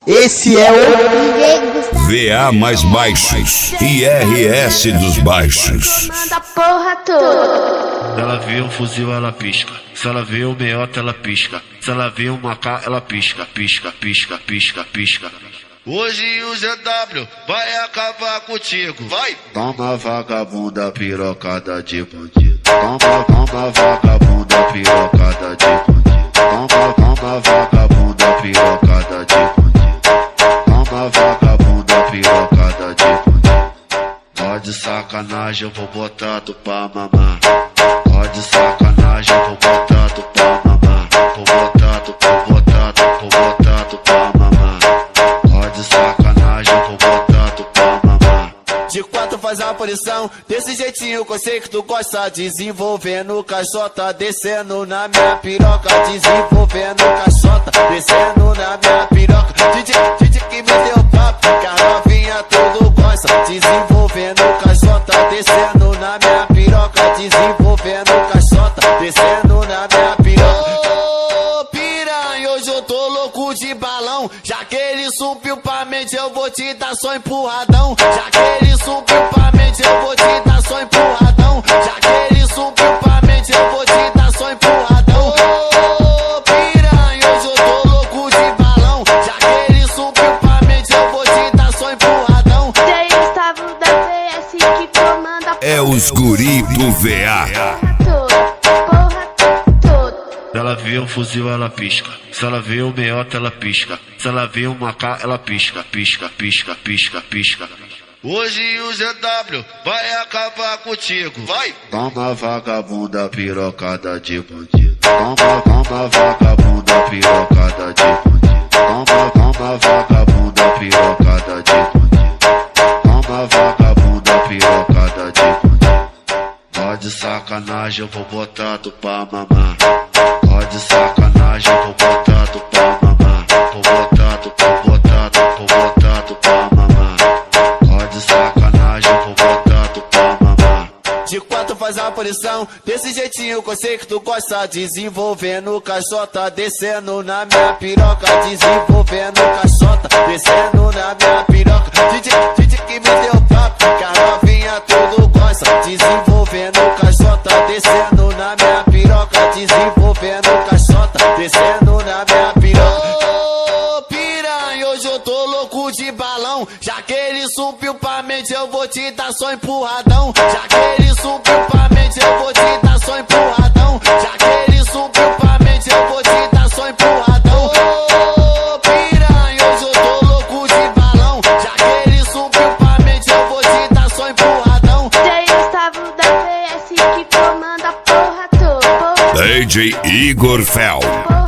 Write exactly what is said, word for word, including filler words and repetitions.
Esse é o V A mais baixos e R S dos baixos. Manda a porra toda. Se ela vê um fuzil, ela pisca. Se ela vê um meiota, ela pisca. Se ela vê um macá, ela pisca, pisca, pisca, pisca, pisca. Hoje o Z W vai acabar contigo. Vai! Toma vagabunda pirocada de bandido. Toma, toma vagabunda pirocada de bandido. Toma, toma vagabunda pirocada de bandido. Toma vagabunda pirocada de bandido. Ó de sacanagem, eu vou botar tu pra mamar. Ó de sacanagem, eu vou botar tu pra mamar. Vou botar tu, vou botar tu, vou botar tu pra mamar. Ó de sacanagem, eu vou botar tu pra mamar. De quatro faz a posição, desse jeitinho que eu sei que tu gosta. Desenvolvendo caixota, descendo na minha piroca. Desenvolvendo caixota, descendo na minha piroca. Didi, Didi que me deu papo, que a novinha tudo gosta. Desenvolvendo caixota, descendo na minha piroca. Desenvolvendo caixota, descendo na minha piroca. Ô piranha, hoje eu tô louco de balão. Já que ele subiu pra mente, eu vou te dar só empurradão. Já que ele subiu pra mente, eu vou te dar só empurradão. Já que ele subiu pra mente, eu vou te dar só empurradão. Ô piranha, hoje eu tô louco de balão. Já que ele subiu pra mente, eu vou te dar só empurradão. Tem Gustavo da V S que comanda a É os guri do V A. porra toda. Se ela vê um fuzil, ela pisca. Se ela vê um meiota, ela pisca. Se ela vê um macá, ela pisca, pisca, pisca, pisca, pisca. Hoje o Z W vai acabar contigo. Vai! Toma vagabunda pirocada de bandido. Toma, toma vagabunda pirocada de bandido. Toma, toma vagabunda pirocada de bandido. Toma vagabunda pirocada de bandido. Ó de sacanagem, eu vou botar tu pra mamar. Ó de sacanagem, eu vou botar tu pra mamar. Vou botar tu, vou botar tu, vou botar tu pra mamar. Ó de sacanagem, eu vou botar tu pra mamar. De quatro faz a posição, desse jeitinho que eu sei que tu gosta. Desenvolvendo caixota, descendo na minha piroca. Desenvolvendo caixota, descendo na minha piroca. Didi, Didi que me deu papo, que a novinha tudo gosta. Desenvolvendo caixota, descendo na minha piroca. Desenvolvendo caixota, descendo na minha piroca. Ô piranha, hoje eu tô louco de balão. Já que ele subiu pra mente, eu vou te dar só empurradão. Já que ele subiu pra mente, eu vou te dar só empurradão. Já que ele subiu pra mente, eu vou te dar só empurradão. Ô piranha, hoje eu tô louco de balão. Já que ele subiu pra mente, eu vou te dar só empurradão. Tem Gustavo da V S que comanda a porra toda. D J Igor Fel. Porra